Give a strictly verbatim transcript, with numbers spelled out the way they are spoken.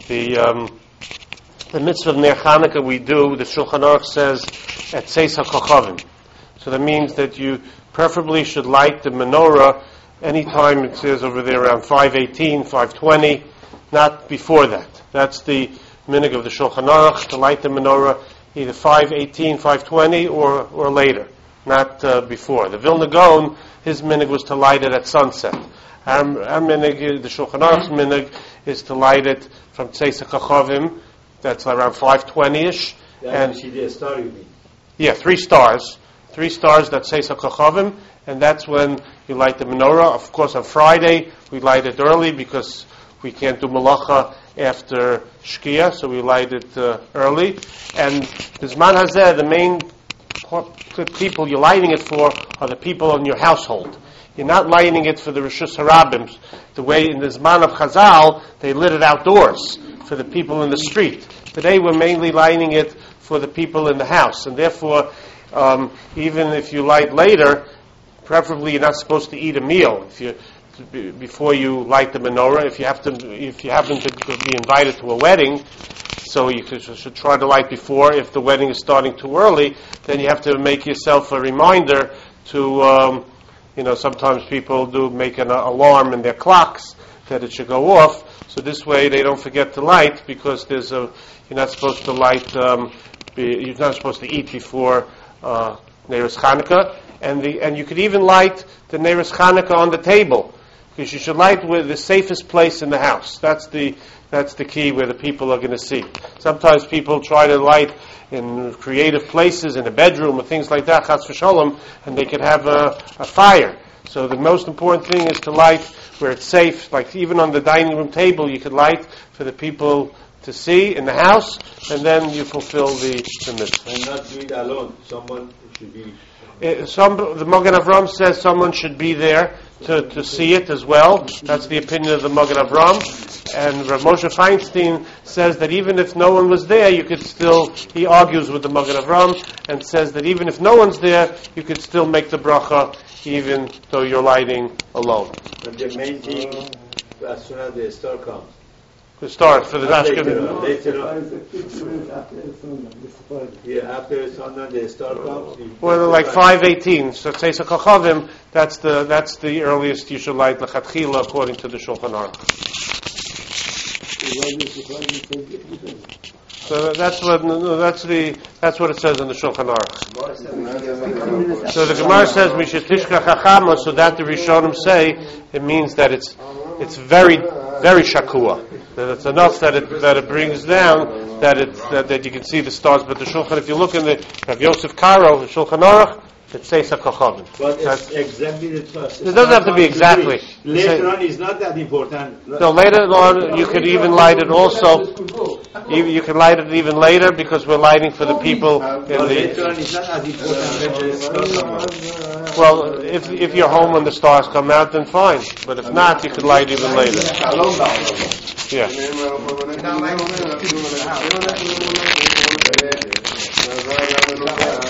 The um, the mitzvah of Ner Chanukah we do, the Shulchan Aruch says, at Tzeis HaKochavim. So that means that you preferably should light the menorah anytime, it says over there, around five eighteen, five twenty, not before that. That's the minhag of the Shulchan Aruch, to light the menorah either five eighteen, five twenty, or, or later, not uh, before. The Vilna Gaon, his minhag was to light it at sunset. Our, our minhag, the Shulchan Aruch's minhag, is to light it from Tzeis HaKochavim, that's around five twenty-ish. And she did a star, you mean? Yeah, three stars. Three stars, that's Tzeis HaKochavim, and that's when you light the menorah. Of course, on Friday, we light it early because we can't do malacha after Shkia, so we light it uh, early. And Bizman Hazeh, the main people you're lighting it for are the people in your household. You're not lighting it for the Rishus Harabim. The way in the Zman of Chazal, they lit it outdoors for the people in the street. Today we're mainly lighting it for the people in the house, and therefore, um, even if you light later, preferably you're not supposed to eat a meal if you before you light the menorah. If you have to, if you happen to be invited to a wedding, so you should try to light before. If the wedding is starting too early, then you have to make yourself a reminder to, um, you know, sometimes people do make an alarm in their clocks that it should go off. So this way they don't forget to light, because there's a, you're not supposed to light, um, be, you're not supposed to eat before uh, Neiros Chanukah, and the and you could even light the Neiros Chanukah on the table, because you should light with the safest place in the house. That's the that's the key, where the people are going to see. Sometimes people try to light in creative places, in a bedroom or things like that, chas v'sholom, and they could have a, a fire. So the most important thing is to light where it's safe. Like even on the dining room table, you could light for the people to see in the house, and then you fulfill the, the mitzvah. And not do it alone. Someone should be... Uh, some, the Magen Avram says someone should be there to, to see it as well. That's the opinion of the Magen Avram. And Rav Moshe Feinstein says that even if no one was there, you could still, he argues with the Magen Avram and says that even if no one's there, you could still make the bracha even though you're lighting alone. But the main thing, as soon as the star comes. The start for the Later Ashkenaz. on, later on. Yeah, after sundown the star comes. Well, like five eighteen. So Tzeis HaKochavim, that's the that's the earliest you should light lechatchila according to the Shulchan Aruch. So that's what no, that's the that's what it says in the Shulchan Aruch. So the Gemara says mishetishka chachama. So that the Rishonim say it means that it's it's very very shakua. That it's enough that it that it brings down that it that, that you can see the stars. But the Shulchan, if you look in the Rav Yosef Karo, the Shulchan Aruch, it says HaKochavim. But it's exactly the first. It doesn't have to be exactly. Later on, it's not that important. No, later on you could even light it also. You, you can light it even later, because we're lighting for the people in the. Later on, it's not as important when the stars come out. Well, if if you're home when the stars come out, then fine. But if not, you could light even later. Yeah.